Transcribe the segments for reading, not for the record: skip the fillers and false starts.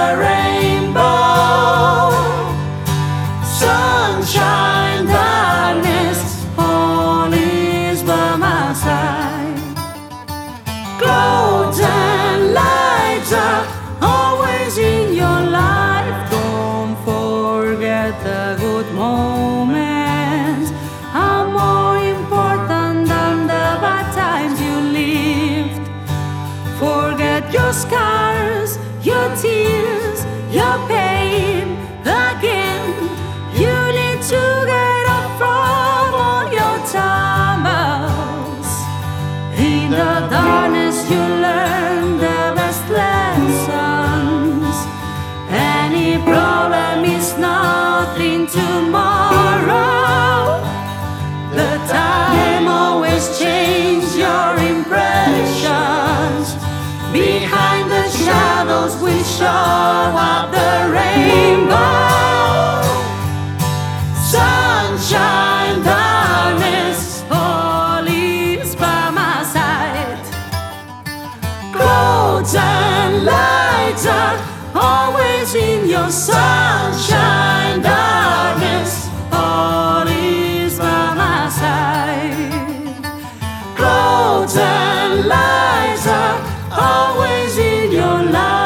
rainbow. Sunshine, darkness, all is by my side. Clouds and lights are always in your life. Don't forget the good moments are more important than the bad times you lived. Forget your scars, your tears, your pain. Again, you need to get up from all your tumbles. In the darkness you learn the best lessons. Any problem is nothing tomorrow. The time always changes your impressions. Behind the shadows we show up the rainbow. Sunshine, darkness, all is by my side. Clouds and lights are always in your sunshine, darkness, all is by my side. Clouds and lights are always in your life.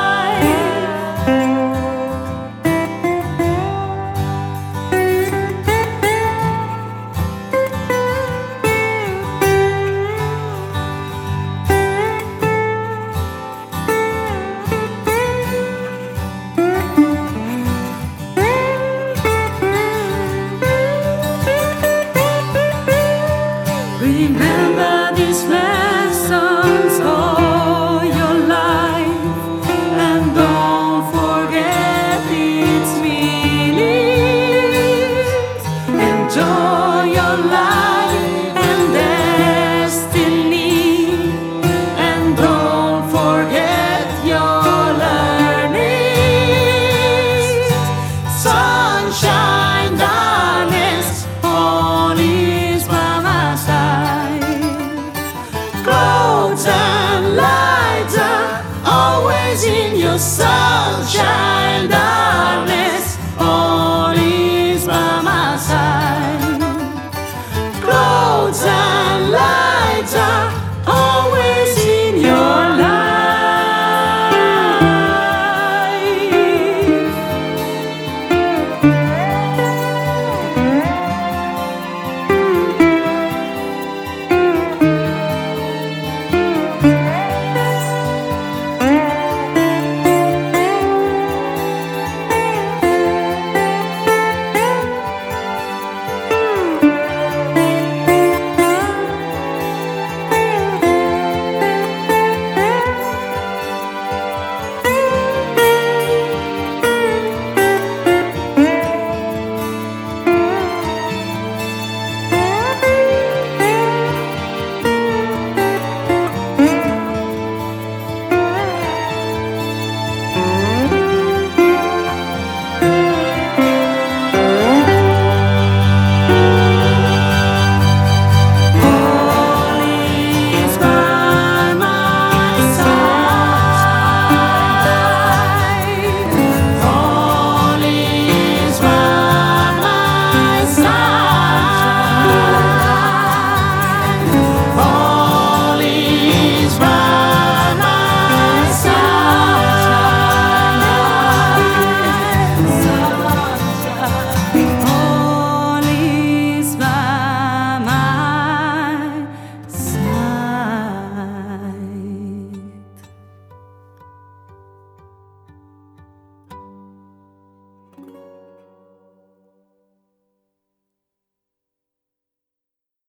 Remember these lessons all your life, and don't forget its meanings. Enjoy your life and destiny, and don't forget your learnings. Sunshine, darkness, all is by my side. Clouds and lights are always in your sunshine.